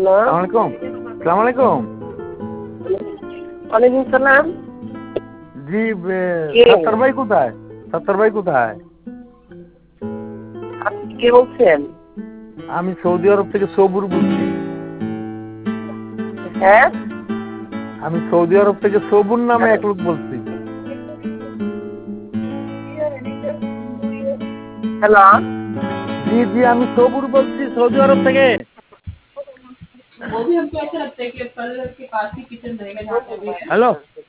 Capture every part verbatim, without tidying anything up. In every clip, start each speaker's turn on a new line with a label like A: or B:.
A: Hello
B: আসসালামু আলাইকুম। আসসালামু আলাইকুম।
A: ওয়ালাইকুম সালাম।
B: জি
A: কে?
B: সত্তর ভাই কোথায়? সত্তর ভাই কোথায়?
A: আপনি কে বলছেন?
B: আমি সৌদি আরব থেকে সবুর বলছি।
A: হ্যাঁ?
B: আমি সৌদি আরব থেকে সবুর নামে এক লোক বলছি।
A: হ্যালো
B: জি জি আমি সবুর বলছি সৌদি আরব থেকে।
C: वो भी हमको ऐसा लगता है कि कल के पास ही किचन रहेगा जहाँ पे अभी
B: হ্যালো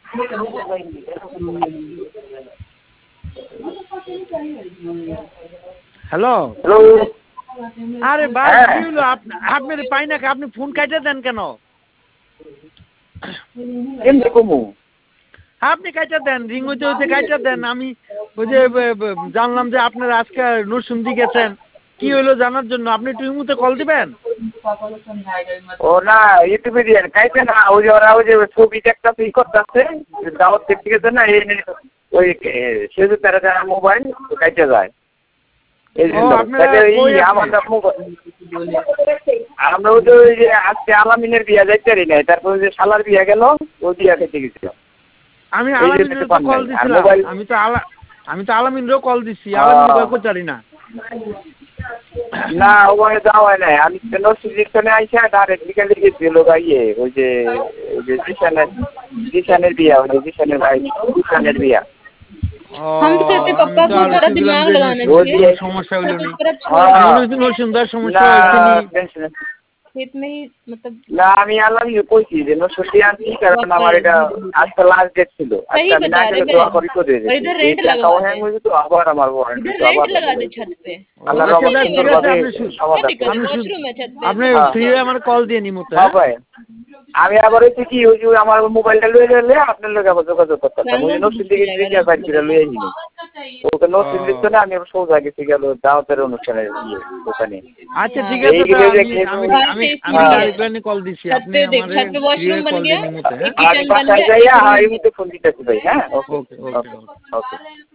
B: হ্যালো
A: হ্যালো
B: আরে ভাই
A: হ্যাঁ
B: কি হলো আপনার পাই না আপনি ফোন কাটে দেন কেন?
A: কেমনে কমু?
B: আপনি কাইটা দেন রিং হইতে হইতে কাইটা দেন। আমি ওই যে জানলাম যে আপনারা আজকে নরসিংদী গেছেন, কি হইলো জানার জন্য। আপনি একটু ইমুতে কল দিবেন।
C: पापा को समझाएगा मत
A: ও না ইউটিউবে দিয়ে কাইতে না ওই যে ওরা ওই যে ছবি একটা ই করতেছে দাওয়াত দেখতে গেছে না এই ওই সেজু তারা মোবাইল কাইতে যায় এই
B: ও
A: জন্য
B: আপনারা
A: তাহলে
B: কই
A: এই
B: আপনি?
A: আমাদের মোবাইল আমরা ওই যে ওই যে আজকে আলামিনের বিয়া যাইতে পারি নাই, তারপর ওই যে শালার বিয়া গেল ওই বিয়া খেতে গেছিলাম।
B: আমি
A: এই যে
B: আলামিনের তো
A: পান
B: কল
A: নাই। আর
B: দিছিলাম।
A: মোবাইল
B: আমি তো আলা আমি তো আলামিনরও কল দিছি। আলামিন কই কইতারি না।
A: না ওখানে যাওয়া হয় নাই। আমি নরসিংদীখানে আইসা ডাইরেক্ট বিকালে গেছিল গাইয়ে ওই যে ওই যে জিশানের জিশানের বিয়া ওই যে জিশানের ভাই জিশানের বিয়া।
B: ও
D: हम तो कहते
B: আমি
D: पापा
B: তো
D: को
B: আর
D: थोड़ा
B: বুঝলাম
D: दिमाग
B: যে
D: लगाना
A: ওই
D: चाहिए।
A: দিয়ে
B: সমস্যা হইল নি।
D: पूरा छोड़
B: আমি
A: হ্যাঁ
B: মনে হচ্ছে নরসিংদার সমস্যা
A: না
B: হয়েছে নি।
A: টেনশন
D: खेत में ही मतलब
A: না আমি আলামিন কইছি যে নরসিংদী আনছি কারণ আমার এটা আজকে লাস্ট ডেট ছিল। আজকে
D: सही
A: আমি না
D: बता रहे
A: গেলে দোয়া
D: बहन।
A: করি তো দিয়ে
D: और
A: দিচ্ছি
D: इधर
A: এই
D: रेंट
A: টাকাও
D: लगवा
A: হ্যাং
D: दे,
A: হয়ে যেত আবার আমার ওয়ারেন্টি
D: इधर
A: তো আবার
D: रेंट लगा दे छत पे।
A: আল্লাহ
B: আচ্ছা
A: রহমত
B: ভাই ঠিক আছে।
A: সুন্দরভাবে
B: আপনি শু-
D: क्या
A: সমাধান
D: दिक्कत है?
B: আমি শুধু
D: वॉशरूम है छत पे।
B: আপনি
A: হ্যাঁ
B: ফ্রি আমার কল দিয়ে নিমতে।
A: হ্যাঁ ভাই আমি আবার হচ্ছে কি ওই যে আমার মোবাইলটা লয়ে গেলে আপনার লোক আবার যোগাযোগ করতাম ওই যে
D: रंगों
A: নরসিংদী
D: की
A: থেকে
D: जाएगा
A: রিচার্জ বাইর করে লয়ে আইনি
C: का चाहिए
A: ওকে নরসিংদীর তো না আমি আবার সোজা গেছি গেল দাওয়াতের অনুষ্ঠানে ইয়ে দোকানে
B: আচ্ছা
D: हाँ
B: ঠিক
A: এই
B: আছে। তা
A: যে
B: আমি আমি
D: बाहर
B: আমি
D: से
B: আমি
D: इसीलिए
B: ডাইরেক্ট লাইনে কল দিছি।
D: छत
B: আপনি
D: पे देख,
B: আমারে
D: छत पे
B: ফ্রি
D: वॉशरूम बन
B: কল
D: गया,
B: দিয়ে নিমতে। হ্যাঁ
D: एक
A: আমি
D: किचन बन
A: বাসায়
D: गया,
A: যাইয়া
D: एक
A: হ্যাঁ এই
D: रूम।
A: মুহূর্তে ফোন দিতেছি ভাই। হ্যাঁ ওকে
B: ওকে ওকে
A: ওকে
B: ওকে।
A: ওকে